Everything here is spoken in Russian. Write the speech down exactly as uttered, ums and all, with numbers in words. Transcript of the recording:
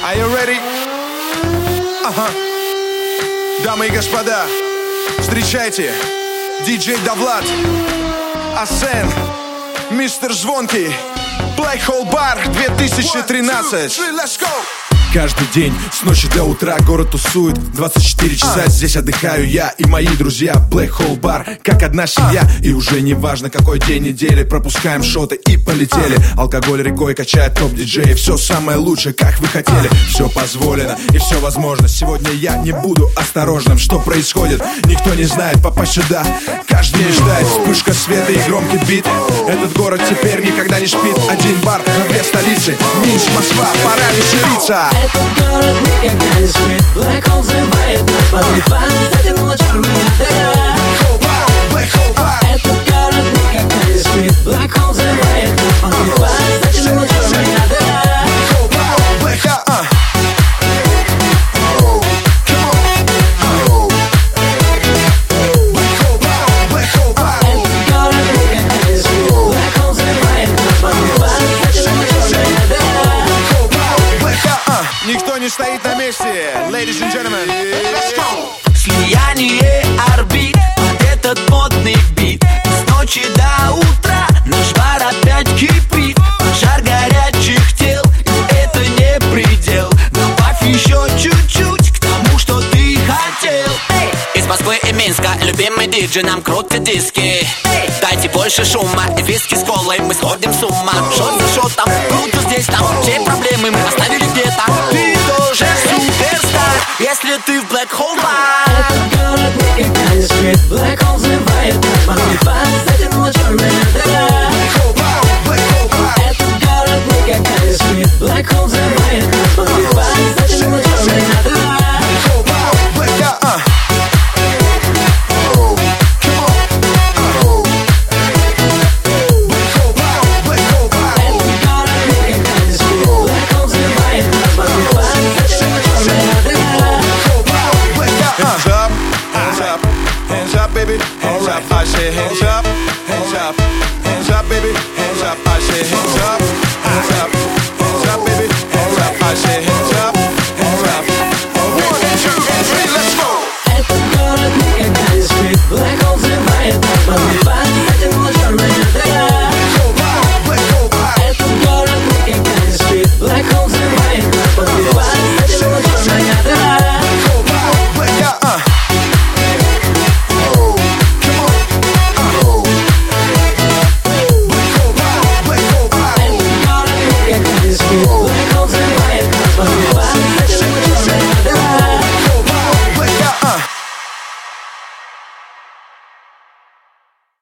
Are you ready? Ага. Дамы и господа, встречайте, диджей Давлад, Асен, мистер Звонкий, Black Hole Bar две тысячи тринадцать. Каждый день с ночи до утра город тусует. Двадцать четыре часа здесь отдыхаю я и мои друзья. Black Hole Bar, как одна семья. И уже не важно какой день недели, пропускаем шоты и полетели. Алкоголь рекой качает топ-диджей. Все самое лучшее, как вы хотели. Все позволено и все возможно. Сегодня я не буду осторожным. Что происходит, никто не знает. Попасть сюда каждый мечтает. Вспышка света и громкий бит. Этот город теперь никогда не спит. Один бар на две столицы. Минск, Москва, пора веселиться. Этот город никогда не спит. Black Hole взрывает нас под диван. Затянула черная дыра. Этот город никогда не спит. Black Hole взрывает нас под диван. Затянула черная дыра. Никто не стоит на месте, ladies and gentlemen, let's go! Слияние орбит под этот модный бит. С ночи до утра наш бар опять кипит. Пожар горячих тел, и это не предел. Добавь еще чуть-чуть к тому, что ты хотел. Эй! Из Москвы и Минска любимый диджей нам крутит диски. Эй! Дайте больше шума и виски с колой, мы сходим с ума. Шот за шотом, круто здесь там. Все проблемы мы оставили где-то. Ты тоже суперстар, если ты в Black Hole Bar. Этот город никогда не спит. Black Hole взрывает нас под диван. Затянула черная дыра. Этот город никогда не спит. Black Hole взрывает нас под диван. Затянула черная дыра. Baby, hands up, I say hands up, hands up, hands up, baby, hands up, I say hands up, hands up, hands up, baby, hands up, I say hands up.